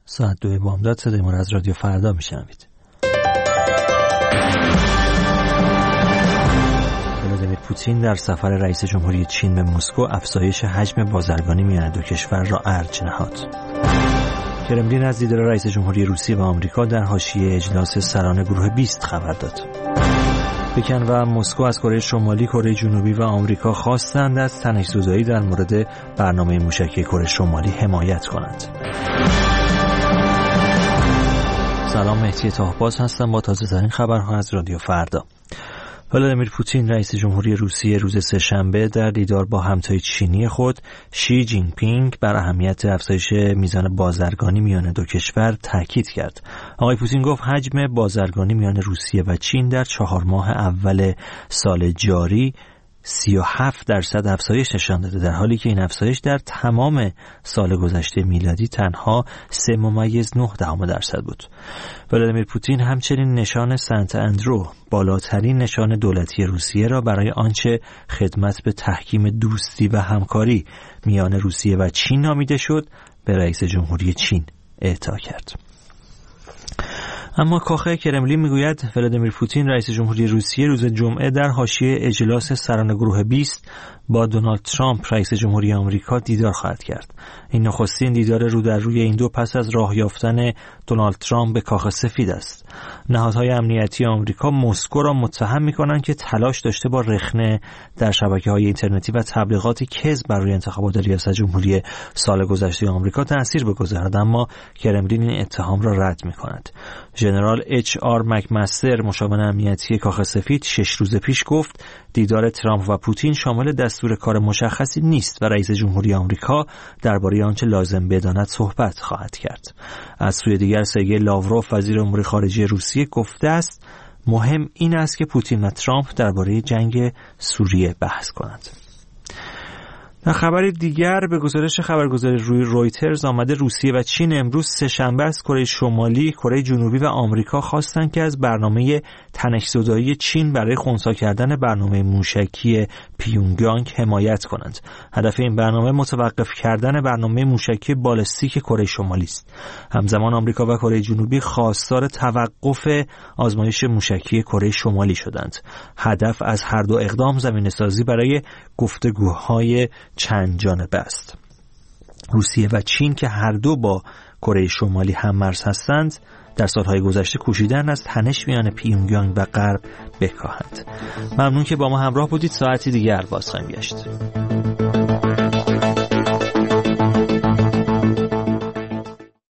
ساعت 2 بامداد صدای ما از رادیو فردا میشنوید. ولادیمیر پوتین در سفر رئیس جمهوری چین به مسکو افزایش حجم بازرگانی میان دو کشور را ارج نهاد. کرملین از دیدار رئیس جمهوری روسیه و آمریکا در حاشیه اجلاس سران گروه 20 خبر داد. پکن و مسکو از کره شمالی، کره جنوبی و آمریکا خواستند از تنش‌زدایی در مورد برنامه موشکی کره شمالی حمایت کنند. سلام، مهدی طاهباز هستم با تازه‌ترین خبرها از رادیو فردا. ولادیمیر پوتین رئیس جمهوری روسیه روز سه‌شنبه در دیدار با همتای چینی خود شی جین پینگ بر اهمیت افزایش میزان بازرگانی میان دو کشور تاکید کرد. آقای پوتین گفت حجم بازرگانی میان روسیه و چین در 4 ماه اول سال جاری 37% افزایش نشان داده، در حالی که این افزایش در تمام سال گذشته میلادی تنها 3.9% بود. ولادیمیر پوتین همچنین نشان سنت اندرو، بالاترین نشان دولتی روسیه را برای آنچه خدمت به تحکیم دوستی و همکاری میان روسیه و چین نامیده شد به رئیس جمهوری چین اعطا کرد. اما کاخ کرملین میگوید ولادیمیر پوتین رئیس جمهوری روسیه روز جمعه در حاشیه اجلاس سران گروه 20 با دونالد ترامپ رئیس جمهوری آمریکا دیدار خواهد کرد. این نخستین دیدار رو در روی این دو پس از راه یافتن دونالد ترامپ به کاخ سفید است. نهادهای امنیتی آمریکا مسکو را متهم می‌کنند که تلاش داشته با رخنه در شبکه‌های اینترنتی و تبلیغات کذب بر روی انتخابات ریاست جمهوری سال گذشته آمریکا تأثیر بگذارد، اما کرملین این اتهام را رد می‌کند. ژنرال اچ آر مکمستر، مشاور امنیتی کاخ سفید، 6 روز پیش گفت دیدار ترامپ و پوتین شامل دستور کار مشخصی نیست و رئیس جمهوری آمریکا درباره آنچه لازم بداند صحبت خواهد کرد. از سوی دیگر سرگئی لاوروف وزیر امور خارجه روسیه گفته است مهم این است که پوتین و ترامپ درباره جنگ سوریه بحث کنند. در خبر دیگر به گزارش خبرگزاری رویترز آمده روسیه و چین امروز سه‌شنبه از کره شمالی، کره جنوبی و آمریکا خواستند که از برنامه تنش‌زدایی چین برای خنثی کردن برنامه موشکی پیونگیانگ حمایت کنند. هدف این برنامه متوقف کردن برنامه موشکی بالستیک کره شمالی است. همزمان آمریکا و کره جنوبی خواستار توقف آزمایش موشکی کره شمالی شدند. هدف از هر دو اقدام زمینه‌سازی برای گفتگوهای چند جانبه است. روسیه و چین که هر دو با کره شمالی هم‌مرز هستند در سالهای گذشته کوشیدن از تنش میان پیونگیانگ و غرب بکاهند. ممنون که با ما همراه بودید. ساعتی دیگر باز خواهیم گشت.